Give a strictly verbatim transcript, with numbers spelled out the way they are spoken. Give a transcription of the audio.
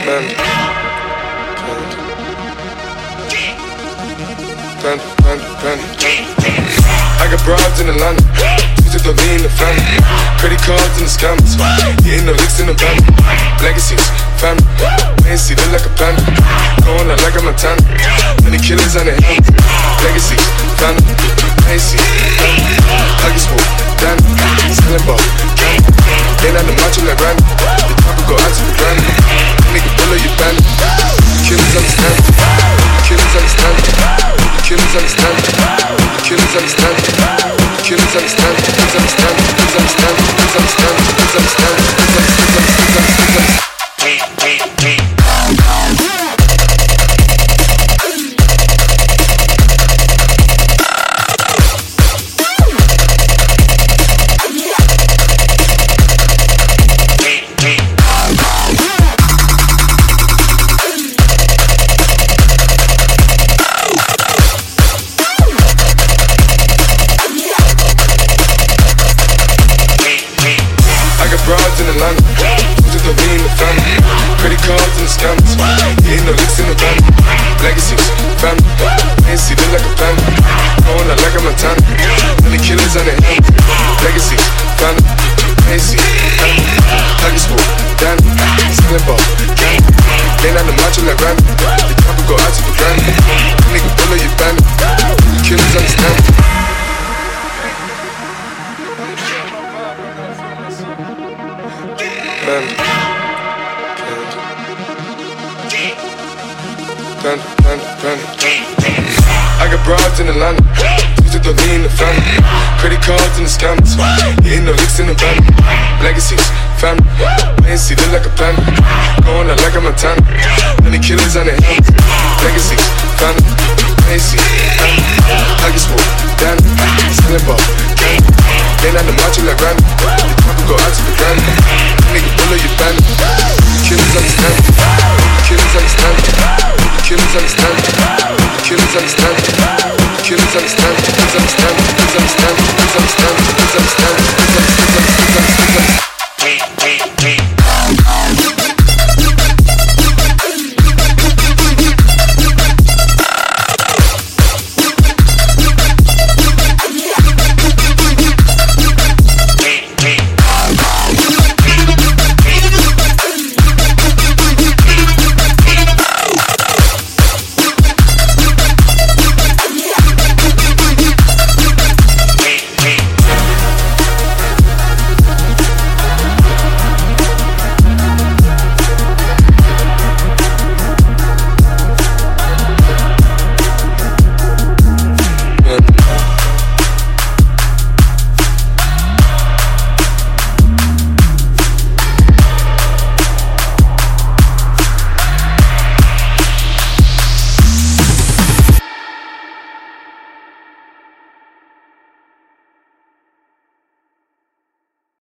Panda, panda, panda, panda. I got broads in Atlanta, to the lean, the family. Credit cards and the scammers, hitting the licks in the van. Legacies, family, fancy, look like a panda. Going out like a Montana, many killers on their hands. Legacies, family, fancy, family. I get smooth, down, selling ball, candy. Ain't on the macho like Randy, the top will go out to the granny. Nigga, pull up your band. Killers understand, killers understand, killers understand, killers understand, killers understand, killers understand, killers understand, killers understand, killers understand, killers understand, killers understand. Broads in Atlanta, to the lean, the family. Credit cards and the scammers, hitting the licks in the van. Legacies, family, fancy, look like a panda. Going out like a Montana, many killers on their hands. Legacies, family, fancy, family. I get smooth, down, selling ball, candy. Ain't on the macho like Randy, the top will go out to the granny. Nigga, pull up your band, killers understand. Panda, panda, panda, panda. I got broads in Atlanta, to the lean, the family. Credit cards and the scammers, hitting the licks in the van. Legacies, family, fancy, look like a panda. Going out like a Montana, many killers on their hands. Legacies, family, fancy, family. I get smooth, down, selling ball, candy. Ain't on the macho like Randy, the top will go out to the granny. Nigga, pull up your band. Killers understand, killers understand, killers understand, killers understand, killers understand, killers understand, killers understand, killers understand, killers understand.